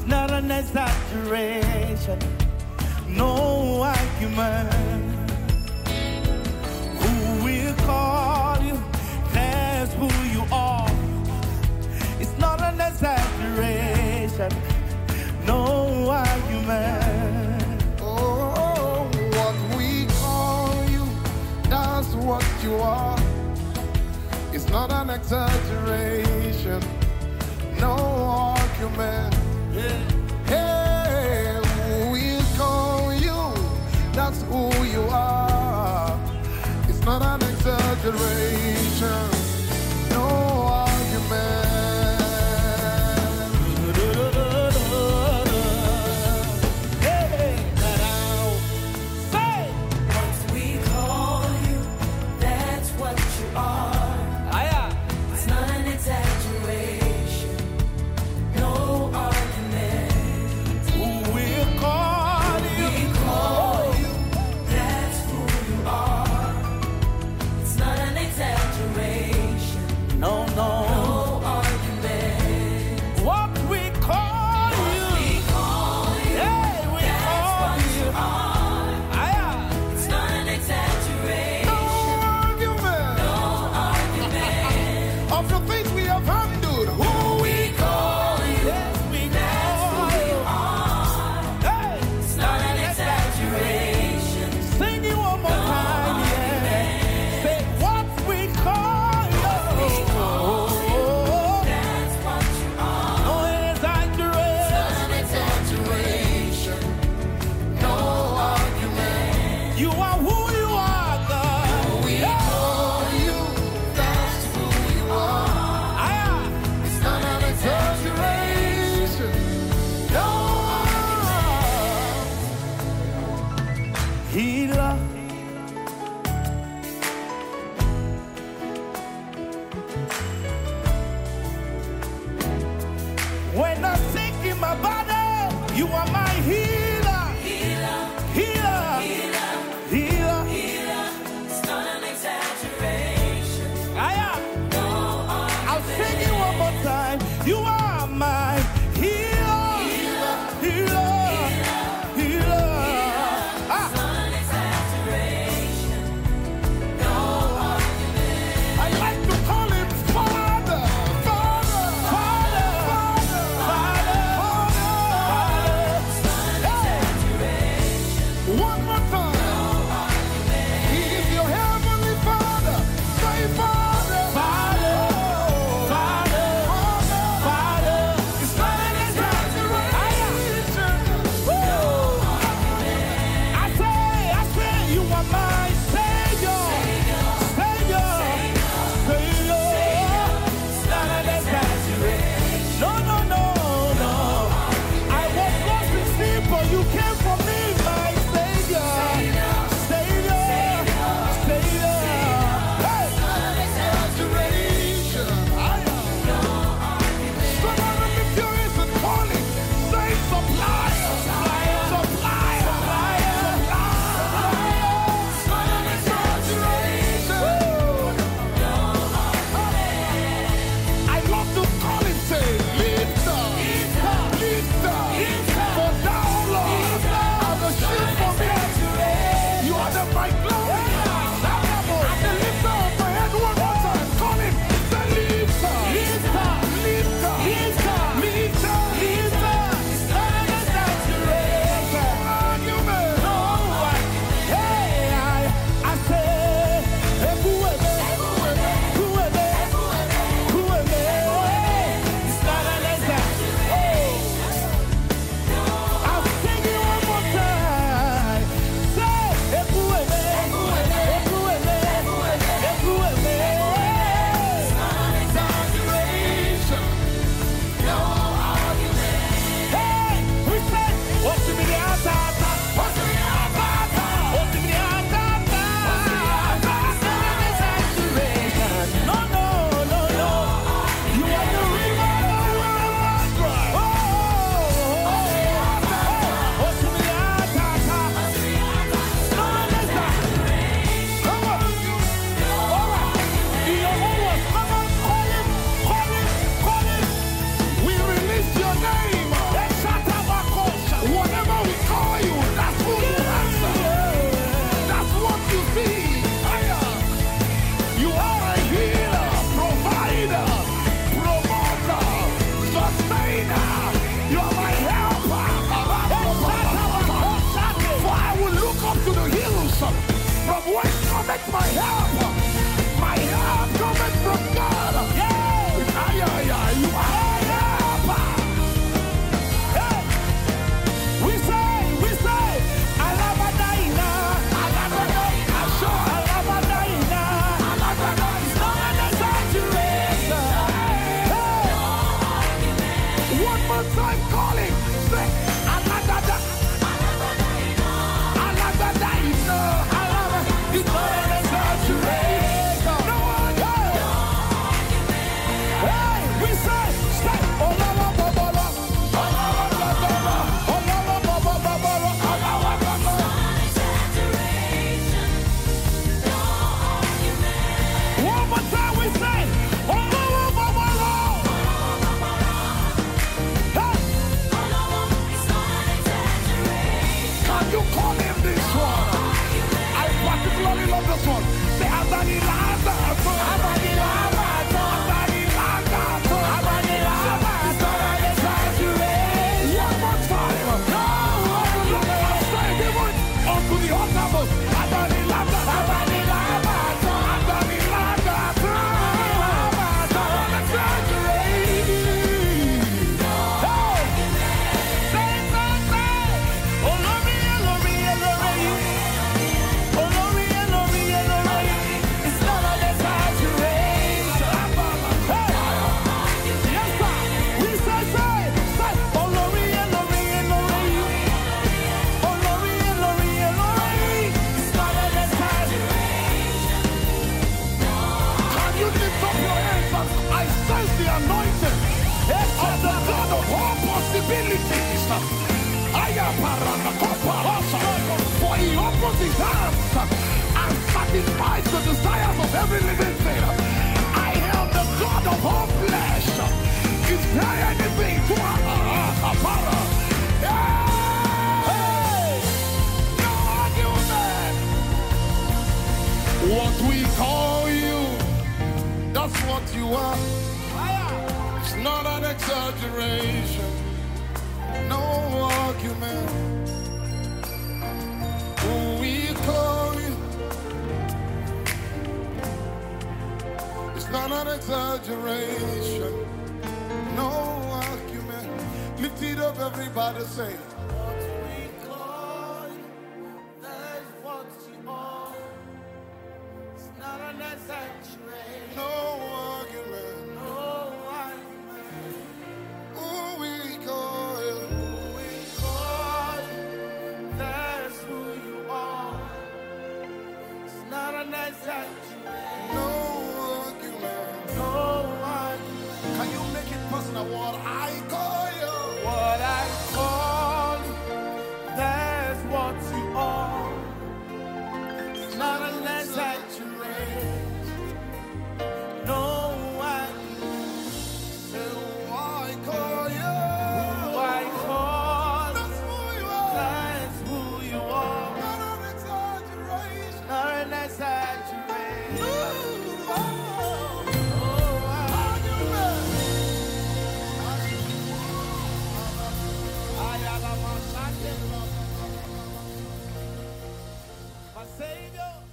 not an exaggeration, no argument. Who will call you? That's who you are. It's not an exaggeration, no argument. Oh, what we call you, that's what you are. It's not an exaggeration, no argument. Hey, we call you, that's who you are. It's not an exaggeration, no argument. Once we call you, that's what you are. It's not an exaggeration, no argument. Who will call you? We call you, that's who you are. It's not an exaggeration, No, no. no argument. What we call you? We call you, Hey, we that's call what you. you are. It's not an exaggeration, No argument. no argument. Of the things we have handled, who We call you, Yes, we that's who call you you. are. Hey, It's not an exaggeration, sing it one more time, yeah. Say what we call you. that's what you are. No exaggeration. An exaggeration, no argument. You are who you are, God. We call you, that's who you are. It's not an exaggeration, no Healer. When I'm sick in my body, you are my healer. healer, Healer. healer, Healer. healer. It's not an exaggeration, no I'll sing it one more time. You are my healer. Healer. Healer. Ah, not an exaggeration, no argument. I like to call him Father. Father. Father. Father. Father. get my help. My help coming from God. Yeah. Ay, ay, ay, you are help. Hey. We say, Alabadaina. Alabadaina, sure. Alabadaina. Alabadaina. It's not an exaggeration. Hey. One more time calling. Say, Alabadaina. Alabadaina. It's not an exaggeration. No one else. Hey, we say, stay. Olawababala. Olawababala. Olawababala. Olawababala. One more time we say, Olawababala. Hey. Can you call him this one? I particularly love this one. Say, Abadilanda. Abadilanda. Abadilanda. Abadilanda. It's not an exaggeration. One more time. Look at us saying it unto the uttermost. Abadilanda. Abadilanda. Abadilanda. Not an exaggeration. Hey. Say. Olori, Olori, Olori. Olori, Olori, Olori. It's not an exaggeration. Hey. Yes, sir. We say. Olori, Olori, Olori. Olori, Olori, Olori. It's not an exaggeration. Can you lift up your hands and I sense the anointing of the God of all possibilities. For he opens his hands and satisfies the desires of every living thing. I am the God of all flesh. Is there anything to para? Hey! No argument. What we call you, that's what you are. It's not an exaggeration. No argument. Who we call you, it's not an exaggeration. No argument. Lift it up, everybody say. What we call you, that's what you are. It's not an exaggeration. No argument. No argument. Who we call you, We call you, that's who you are. It's not an exaggeration. no argument. No argument. Can you make it personal? What I call you. What I call you, that's what you are. It's not an exaggeration. No argument. Say, I call you. Who I call you, That's who you are. that's who you are. Not an exaggeration. Not an exaggeration. No argument. My Savior.